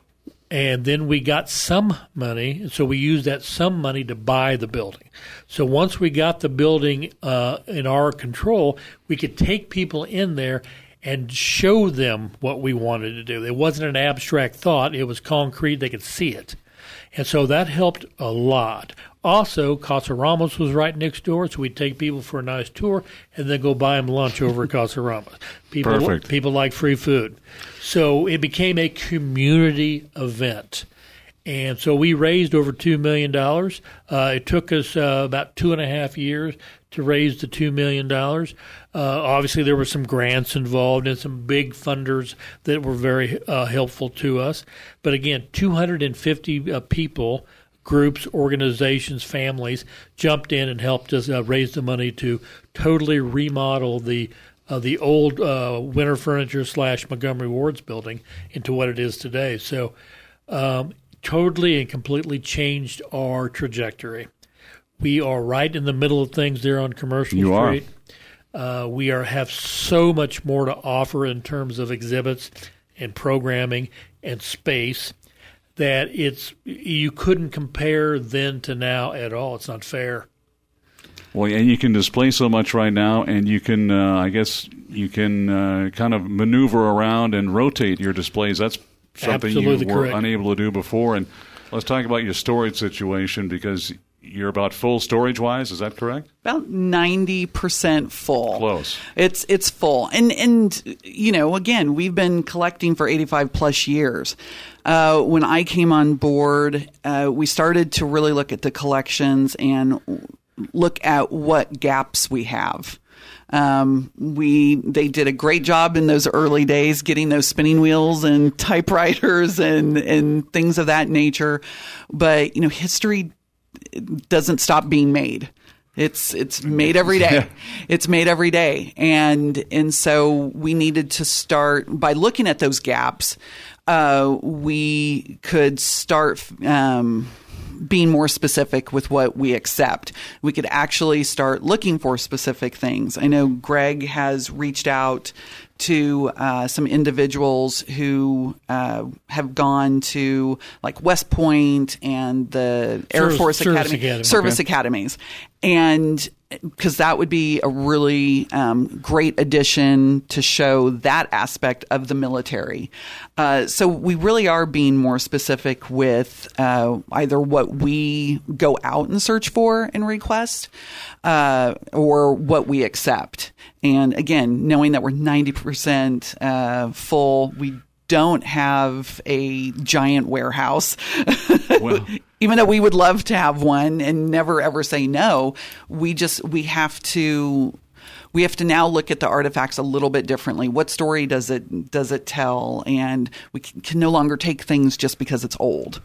and then we got some money, so we used that some money to buy the building. So once we got the building uh, in our control, we could take people in there and show them what we wanted to do. It wasn't an abstract thought. It was concrete. They could see it. And so that helped a lot. Also, Casa Ramos was right next door, so we'd take people for a nice tour and then go buy them lunch over at Casa Ramos. People, Perfect. People like free food. So it became a community event. And so we raised over two million dollars. Uh, it took us uh, about two and a half years to raise the two million dollars. Uh, obviously, there were some grants involved and some big funders that were very uh, helpful to us. But again, two hundred fifty uh, people, groups, organizations, families jumped in and helped us uh, raise the money to totally remodel the uh, the old uh, Winter Furniture slash Montgomery Ward's building into what it is today. So um, totally and completely changed our trajectory. We are right in the middle of things there on Commercial you Street. Uh, we are have so much more to offer in terms of exhibits and programming and space that it's you couldn't compare then to now at all. It's not fair. Well, and you can display so much right now, and you can, uh, I guess, you can uh, kind of maneuver around and rotate your displays. That's something Absolutely you were correct. unable to do before. And let's talk about your storage situation, because you're about full storage-wise. Is that correct? About ninety percent full. Close. It's it's full. And, and you know, again, we've been collecting for eighty-five plus years. Uh, when I came on board, uh, we started to really look at the collections and look at what gaps we have. Um, we they did a great job in those early days getting those spinning wheels and typewriters and, and things of that nature. But, you know, history doesn't stop being made. It's it's made every day. It's made every day. And and so we needed to start by looking at those gaps. Uh, we could start um, being more specific with what we accept. We could actually start looking for specific things. I know Greg has reached out to uh, some individuals who uh, have gone to like West Point and the Air Service, Force Service Academy, Academy. service Okay. academies. And because that would be a really um, great addition to show that aspect of the military. Uh, so we really are being more specific with uh, either what we go out and search for and request uh, or what we accept. And again, knowing that we're ninety percent uh, full, we don't have a giant warehouse. Well, even though we would love to have one and never ever say no, we just we have to we have to now look at the artifacts a little bit differently. What story does it does it tell? And we can no longer take things just because it's old.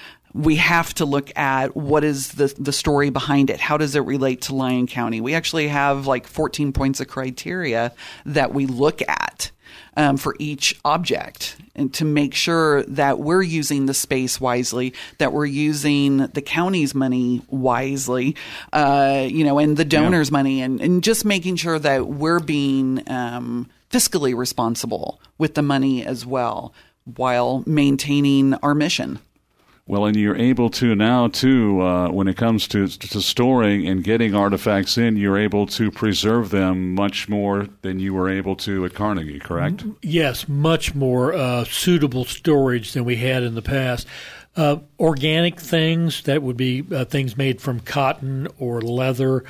We have to look at what is the the story behind it. How does it relate to Lyon County? We actually have like fourteen points of criteria that we look at um, for each object, and to make sure that we're using the space wisely, that we're using the county's money wisely, uh, you know, and the donors' yeah. money, and, and just making sure that we're being um, fiscally responsible with the money as well, while maintaining our mission. Well, and you're able to now, too, uh, when it comes to, to storing and getting artifacts in, you're able to preserve them much more than you were able to at Carnegie, correct? Yes, much more uh, suitable storage than we had in the past. Uh, organic things, that would be uh, things made from cotton or leather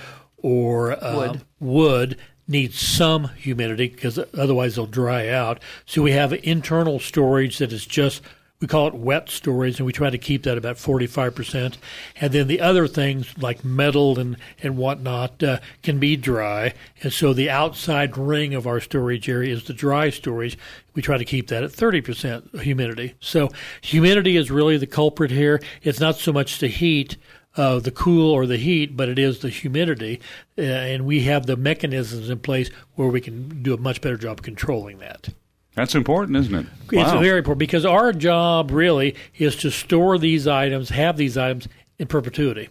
or uh, wood. wood, need some humidity because otherwise they'll dry out. So we have internal storage that is just we call it wet storage, and we try to keep that about forty-five percent. And then the other things like metal and, and whatnot uh, can be dry. And so the outside ring of our storage area is the dry storage. We try to keep that at thirty percent humidity. So humidity is really the culprit here. It's not so much the heat, uh, the cool or the heat, but it is the humidity. Uh, and we have the mechanisms in place where we can do a much better job controlling that. That's important, isn't it? It's Wow. very important because our job really is to store these items, have these items in perpetuity.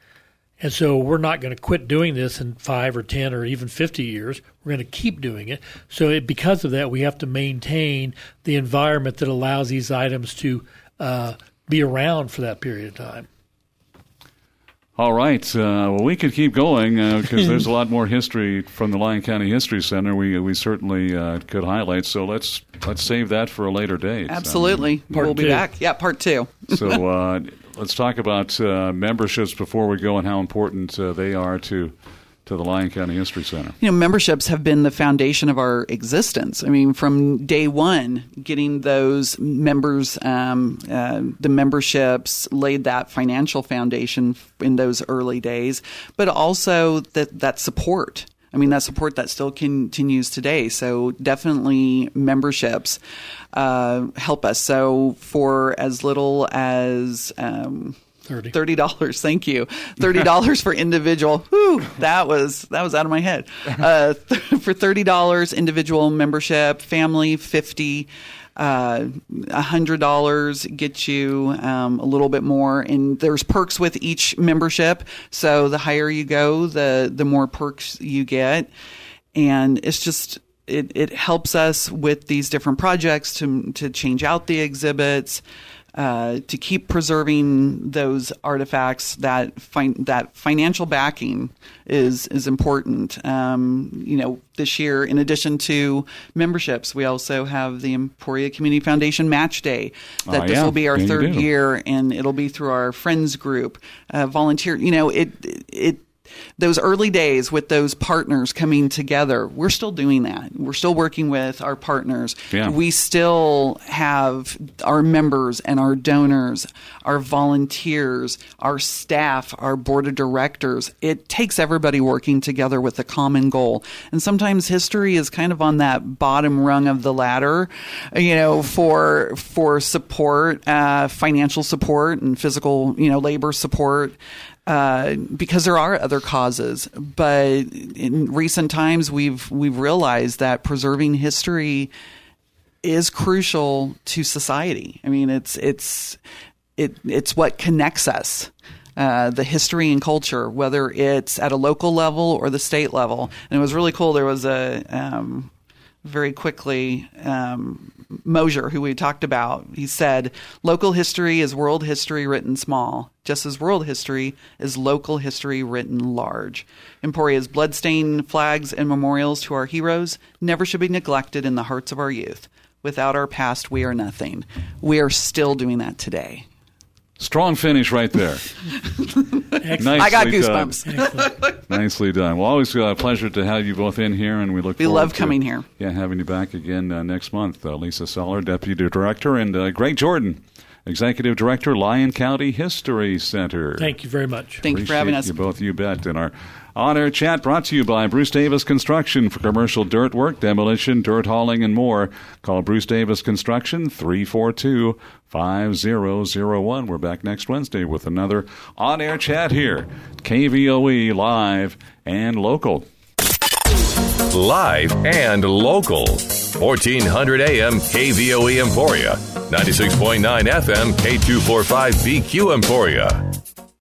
And so we're not going to quit doing this in five or ten or even fifty years. We're going to keep doing it. So it, because of that, we have to maintain the environment that allows these items to uh, be around for that period of time. All right. Uh, well, we could keep going because uh, there's a lot more history from the Lyon County History Center. We we certainly uh, could highlight. So let's let's save that for a later date. Absolutely, um, we'll be two. back. Yeah, part two. So uh, let's talk about uh, memberships before we go and how important uh, they are to. to the Lyon County History Center. You know, memberships have been the foundation of our existence. I mean, from day one, getting those members, um, uh, the memberships laid that financial foundation in those early days, but also that, that support. I mean, that support that still continues today. So definitely memberships uh, help us. So for as little as... Um, Thirty dollars, thank you. Thirty dollars for individual. Whew, that was that was out of my head. Uh, th- for thirty dollars individual membership, family fifty. Uh, a hundred dollars gets you um, a little bit more, and there's perks with each membership. So the higher you go, the the more perks you get, and it's just. It, it helps us with these different projects to to change out the exhibits, uh, to keep preserving those artifacts. That fin- that financial backing is is important. Um, you know, this year, in addition to memberships, we also have the Emporia Community Foundation Match Day. That oh, this yeah. will be our yeah, third year, and it'll be through our friends group, uh, volunteer. You know, it it. Those early days with those partners coming together, we're still doing that. We're still working with our partners. Yeah. We still have our members and our donors, our volunteers, our staff, our board of directors. It takes everybody working together with a common goal. And sometimes history is kind of on that bottom rung of the ladder, you know, for for support, uh, financial support and physical, you know, labor support. Uh, because there are other causes, but in recent times we've we've realized that preserving history is crucial to society. I mean, it's it's it it's what connects us. Uh, the history and culture, whether it's at a local level or the state level. And it was really cool. There was a um, very quickly um, Mosier, who we talked about, he said, local history is world history written small, just as world history is local history written large. Emporia's bloodstained flags and memorials to our heroes never should be neglected in the hearts of our youth. Without our past, we are nothing. We are still doing that today. Strong finish right there. I got goosebumps. Nicely done. Well, always a pleasure to have you both in here, and we look we forward love to coming here. Yeah, having you back again uh, next month. Uh, Lisa Seller, Deputy Director, and uh, Greg Jordan, Executive Director, Lyon County History Center. Thank you very much. Thank you for having us. You both, you bet. And our on-air chat brought to you by Bruce Davis Construction for commercial dirt work, demolition, dirt hauling, and more. Call Bruce Davis Construction, three four two, five zero zero one. We're back next Wednesday with another on-air chat here. K V O E, live and local. Live and local. fourteen hundred A M K V O E Emporia. ninety-six point nine F M K two forty-five B Q Emporia.